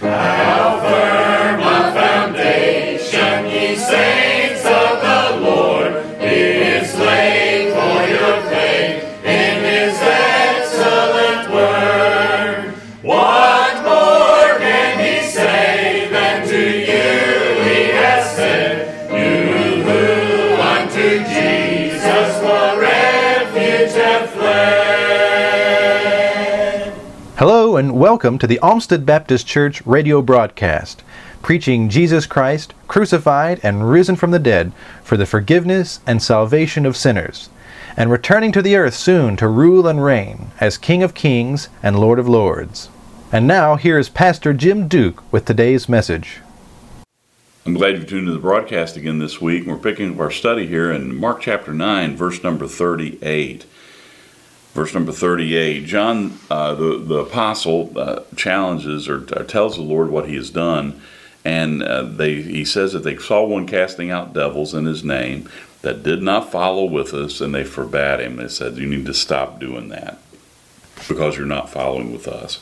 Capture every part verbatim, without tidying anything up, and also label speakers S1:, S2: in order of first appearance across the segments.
S1: How firm a foundation, ye saints of the Lord, is laid for your faith in his excellent word. What more can he say than to you he has said, you who unto Jesus for refuge have fled?
S2: Hello and welcome to the Olmsted Baptist Church radio broadcast, preaching Jesus Christ, crucified and risen from the dead for the forgiveness and salvation of sinners, and returning to the earth soon to rule and reign as King of Kings and Lord of Lords. And now here is Pastor Jim Duke with today's message.
S3: I'm glad you've tuned to the broadcast again this week. We're picking up our study here in Mark chapter nine, verse number thirty-eight. Verse number thirty-eight, John, uh, the, the apostle, uh, challenges or, or tells the Lord what he has done. And uh, they, he says that they saw one casting out devils in his name that did not follow with us, and they forbade him. They said, you need to stop doing that because you're not following with us.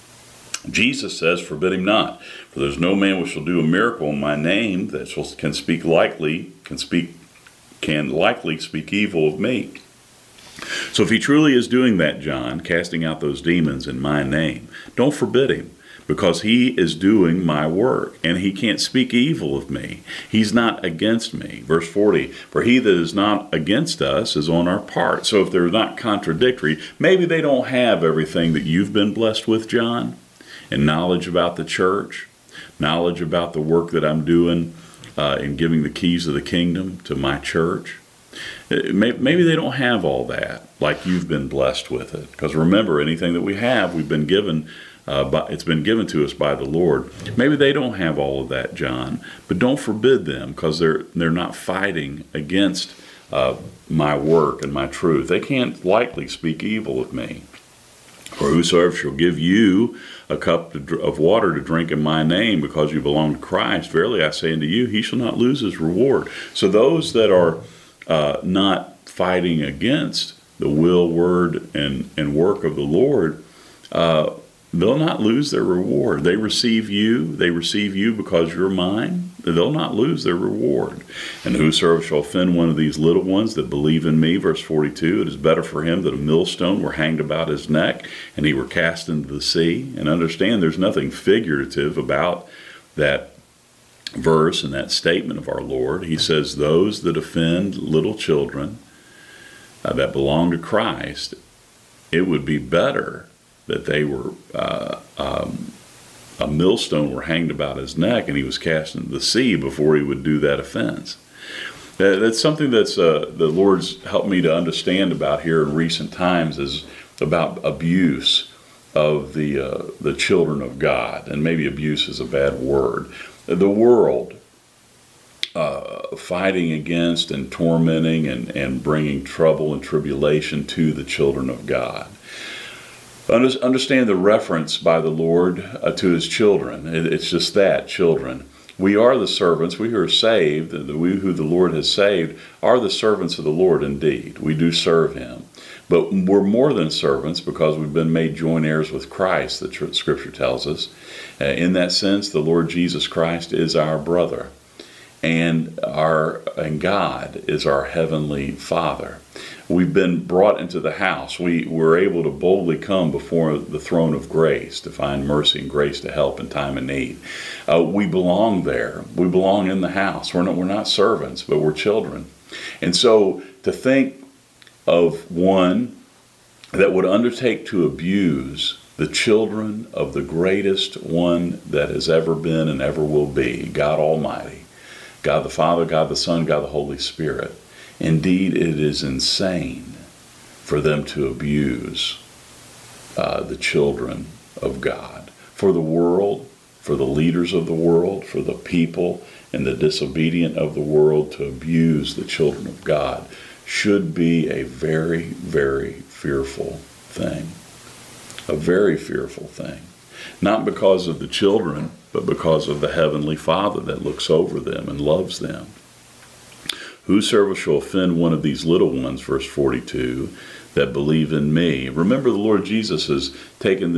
S3: Jesus says, forbid him not, for there's no man which shall do a miracle in my name that shall, can speak likely, can speak, can likely speak evil of me. So if he truly is doing that, John, casting out those demons in my name, don't forbid him, because he is doing my work, and he can't speak evil of me. He's not against me. Verse forty, for he that is not against us is on our part. So if they're not contradictory, maybe they don't have everything that you've been blessed with, John, and knowledge about the church, knowledge about the work that I'm doing uh, in giving the keys of the kingdom to my church. Maybe they don't have all that like you've been blessed with it. Because remember, anything that we have, we've been given, uh, by, it's been given to us by the Lord. Maybe they don't have all of that, John, but don't forbid them, because they're they're not fighting against uh, my work and my truth. They can't likely speak evil of me. For whosoever shall give you a cup of water to drink in my name, because you belong to Christ, verily I say unto you, he shall not lose his reward. So those that are Uh, not fighting against the will, word, and, and work of the Lord, uh, they'll not lose their reward. They receive you, they receive you because you're mine, they'll not lose their reward. And whosoever shall offend one of these little ones that believe in me, verse forty-two, it is better for him that a millstone were hanged about his neck and he were cast into the sea. And understand, there's nothing figurative about that verse and that statement of our Lord. He says those that offend little children uh, that belong to Christ, it would be better that they were uh, um, a millstone were hanged about his neck and he was cast into the sea before he would do that offense. Uh, that's something that's uh, the Lord's helped me to understand about here in recent times, is about abuse of the uh, the children of God. And maybe abuse is a bad word. The world uh, fighting against and tormenting and, and bringing trouble and tribulation to the children of God. Understand the reference by the Lord uh, to his children. It, it's just that, children. We are the servants. We who are saved, we who the Lord has saved, are the servants of the Lord indeed. We do serve him. But we're more than servants because we've been made joint heirs with Christ, the Scripture tells us. Uh, in that sense, the Lord Jesus Christ is our brother, and our and God is our heavenly Father. We've been brought into the house. We were able to boldly come before the throne of grace to find mercy and grace to help in time of need. Uh, we belong there. We belong in the house. We're not, we're not servants, but we're children. And so to think of one that would undertake to abuse the children of the greatest one that has ever been and ever will be, God Almighty, God the Father, God the Son, God the Holy Spirit. Indeed, it is insane for them to abuse uh, the children of God. For the world, for the leaders of the world, for the people and the disobedient of the world to abuse the children of God should be a very, very fearful thing. A very fearful thing. Not because of the children, but because of the Heavenly Father that looks over them and loves them. Whosoever shall offend one of these little ones, verse forty-two, that believe in me. Remember, the Lord Jesus has taken this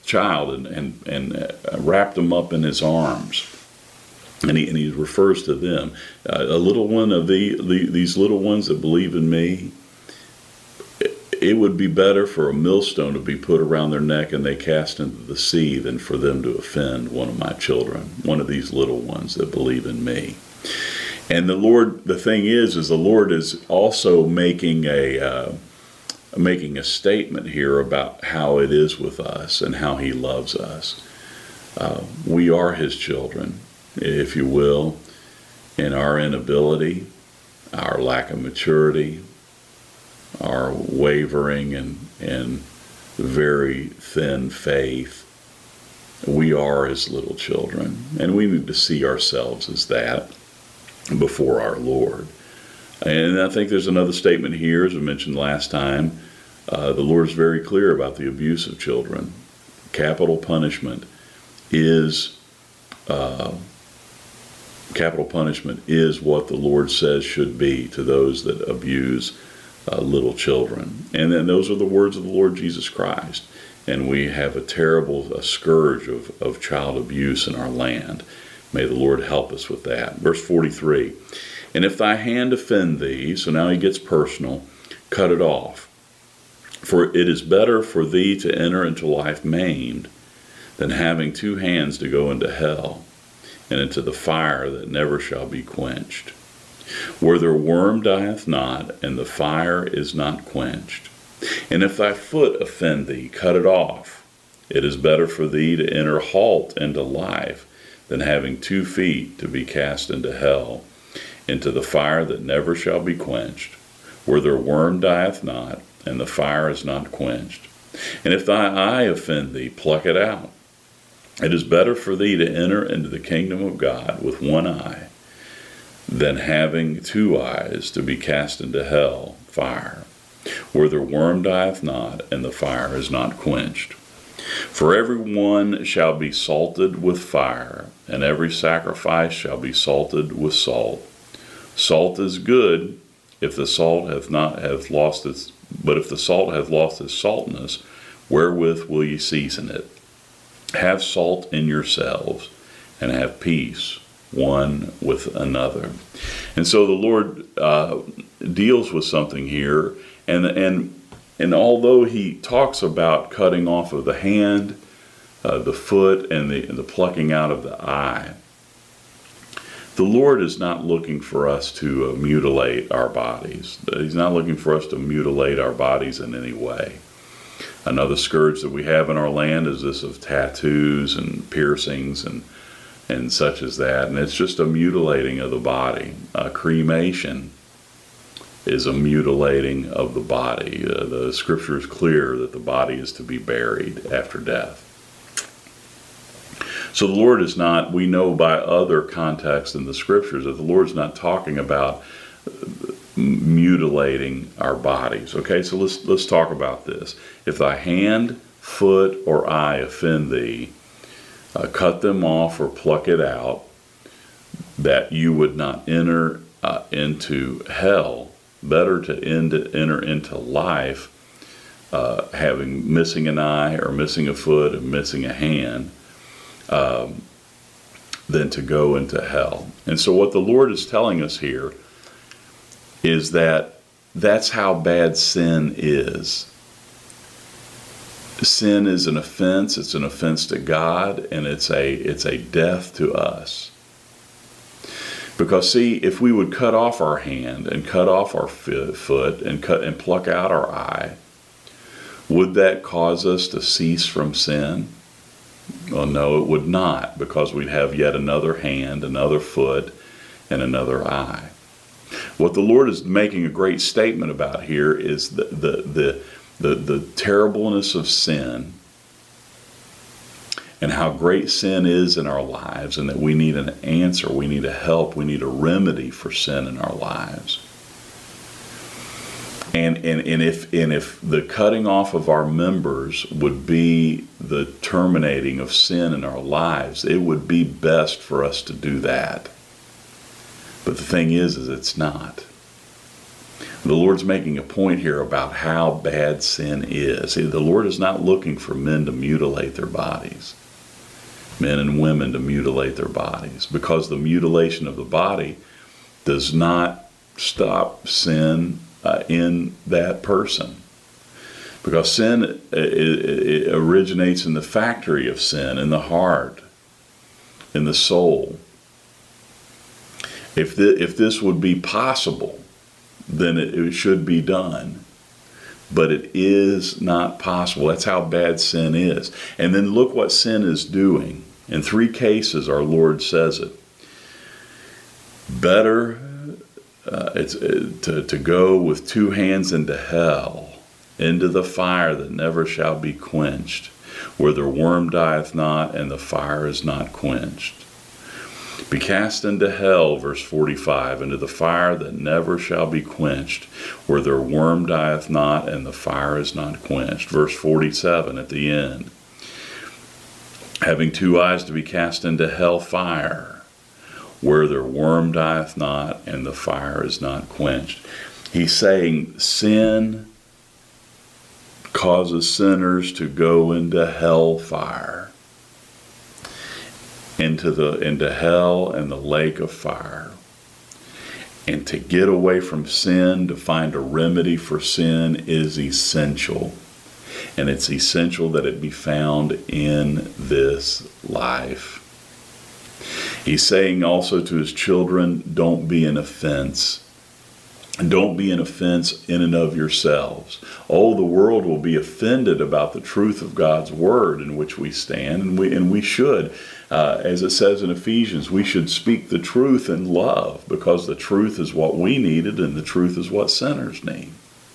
S3: child and, and, and uh, wrapped them up in his arms. And he, and he refers to them. Uh, a little one of the, the these little ones that believe in me, it, it would be better for a millstone to be put around their neck and they cast into the sea than for them to offend one of my children, one of these little ones that believe in me. And the Lord, the thing is, is the Lord is also making a uh, making a statement here about how it is with us and how he loves us. Uh, we are his children, if you will, in our inability, our lack of maturity, our wavering and, and very thin faith. We are his little children, and we need to see ourselves as that before our Lord. And I think there's another statement here, as we mentioned last time. Uh, the Lord is very clear about the abuse of children. Capital punishment is uh, capital punishment is what the Lord says should be to those that abuse uh, little children. And then those are the words of the Lord Jesus Christ. And we have a terrible a scourge of, of child abuse in our land. May the Lord help us with that. Verse forty-three, and if thy hand offend thee, so now he gets personal, cut it off. For it is better for thee to enter into life maimed than having two hands to go into hell and into the fire that never shall be quenched, where their worm dieth not and the fire is not quenched. And if thy foot offend thee, cut it off. It is better for thee to enter halt into life than having two feet to be cast into hell, into the fire that never shall be quenched, where their worm dieth not, and the fire is not quenched. And if thy eye offend thee, pluck it out. It is better for thee to enter into the kingdom of God with one eye, than having two eyes to be cast into hell, fire, where their worm dieth not, and the fire is not quenched. For every one shall be salted with fire, and every sacrifice shall be salted with salt. Salt is good, if the salt hath not hath lost its, but if the salt hath lost its saltness, wherewith will ye season it? Have salt in yourselves, and have peace one with another. And so the Lord uh, deals with something here, and and. And although he talks about cutting off of the hand, uh, the foot, and the, and the plucking out of the eye, the Lord is not looking for us to uh, mutilate our bodies. He's not looking for us to mutilate our bodies in any way. Another scourge that we have in our land is this of tattoos and piercings and and such as that. And it's just a mutilating of the body. Uh, cremation is a mutilating of the body. Uh, the scripture is clear that the body is to be buried after death. So the Lord is not, we know by other contexts in the scriptures that the Lord's not talking about mutilating our bodies. Okay, so let's let's talk about this. If thy hand, foot, or eye offend thee, uh, cut them off or pluck it out, that you would not enter uh, into hell. Better to end, enter into life uh, having missing an eye or missing a foot and missing a hand um, than to go into hell. And so what the Lord is telling us here is that that's how bad sin is. Sin is an offense. It's an offense to God, and it's a it's a death to us. Because see, if we would cut off our hand and cut off our foot and cut and pluck out our eye, would that cause us to cease from sin? Well, no, it would not, because we'd have yet another hand, another foot, and another eye. What the Lord is making a great statement about here is the the the the, the terribleness of sin, and how great sin is in our lives, and that we need an answer, we need a help, we need a remedy for sin in our lives. And and, and if and if the cutting off of our members would be the terminating of sin in our lives, it would be best for us to do that. But the thing is, is it's not. The Lord's making a point here about how bad sin is. The Lord is not looking for men to mutilate their bodies, men and women to mutilate their bodies, because the mutilation of the body does not stop sin uh, in that person. Because sin it, it originates in the factory of sin, in the heart, in the soul. If, the, if this would be possible, then it, it should be done. But it is not possible. That's how bad sin is. And then look what sin is doing. In three cases, our Lord says it. Better uh, it's, uh, to, to go with two hands into hell, into the fire that never shall be quenched, where the worm dieth not and the fire is not quenched. Be cast into hell, verse forty-five, into the fire that never shall be quenched, where their worm dieth not and the fire is not quenched. Verse forty-seven at the end. Having two eyes, to be cast into hell fire, where their worm dieth not and the fire is not quenched. He's saying sin causes sinners to go into hell fire, into the into hell and the lake of fire. And to get away from sin, to find a remedy for sin, is essential. And it's essential that it be found in this life. He's saying also to his children, don't be an offense. Don't be an offense in and of yourselves. Oh, the world will be offended about the truth of God's word in which we stand, and we and we should. Uh, as it says in Ephesians, we should speak the truth in love, because the truth is what we needed and the truth is what sinners need.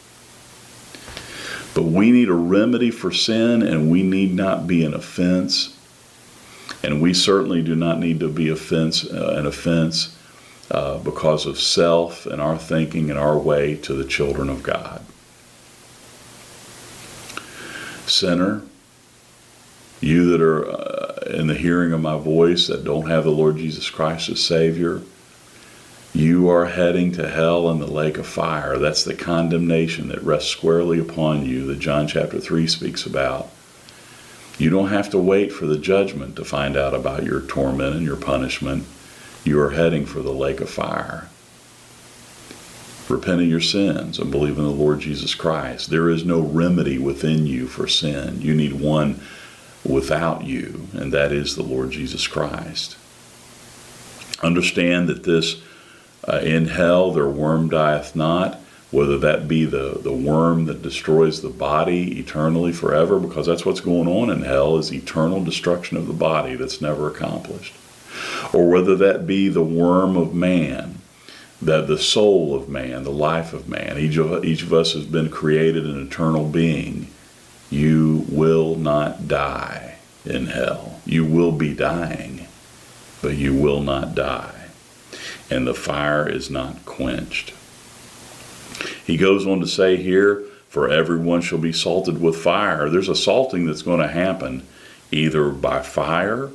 S3: But we need a remedy for sin, and we need not be an offense. And we certainly do not need to be offense, uh, an offense uh, because of self and our thinking and our way to the children of God. Sinner, you that are uh, in the hearing of my voice that don't have the Lord Jesus Christ as Savior, you are heading to hell and the lake of fire. That's the condemnation that rests squarely upon you that John chapter three speaks about. You don't have to wait for the judgment to find out about your torment and your punishment. You are heading for the lake of fire. Repent of your sins and believe in the Lord Jesus Christ. There is no remedy within you for sin. You need one without you, and that is the Lord Jesus Christ. Understand that this, uh, in hell their worm dieth not, whether that be the, the worm that destroys the body eternally forever, because that's what's going on in hell, is eternal destruction of the body that's never accomplished. Or whether that be the worm of man, that the soul of man, the life of man. Each of, each of us has been created an eternal being. You will not die in hell. You will be dying, but you will not die. And the fire is not quenched. He goes on to say here, for everyone shall be salted with fire. There's a salting that's going to happen either by fire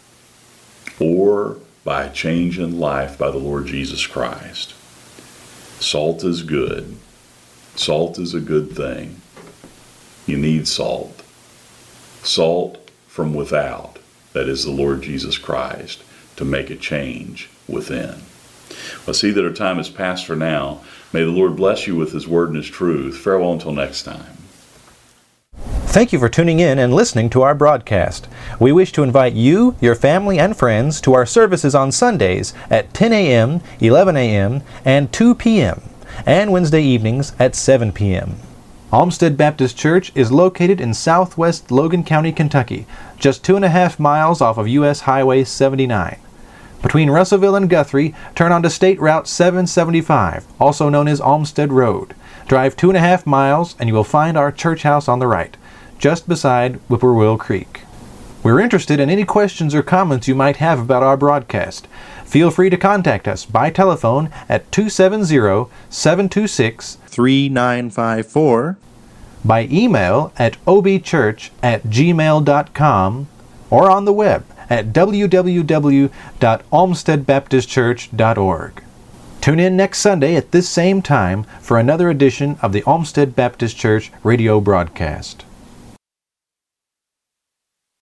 S3: or by a change in life by the Lord Jesus Christ. Salt is good. Salt is a good thing. You need salt. Salt from without, that is the Lord Jesus Christ, to make a change within. Well, see that our time has passed for now. May the Lord bless you with His word and His truth. Farewell until next time.
S2: Thank you for tuning in and listening to our broadcast. We wish to invite you, your family, and friends to our services on Sundays at ten a.m., eleven a.m., and two p.m., and Wednesday evenings at seven p.m. Olmsted Baptist Church is located in southwest Logan County, Kentucky, just two and a half miles off of U S Highway seventy-nine. Between Russellville and Guthrie, turn onto State Route seven seventy-five, also known as Olmsted Road. Drive two and a half miles and you will find our church house on the right, just beside Whippoorwill Creek. We're interested in any questions or comments you might have about our broadcast. Feel free to contact us by telephone at two seven zero, seven two six, three nine five four, by email at obchurch at gmail dot com, or on the web at w w w dot olmsted baptist church dot org. Tune in next Sunday at this same time for another edition of the Olmsted Baptist Church radio broadcast.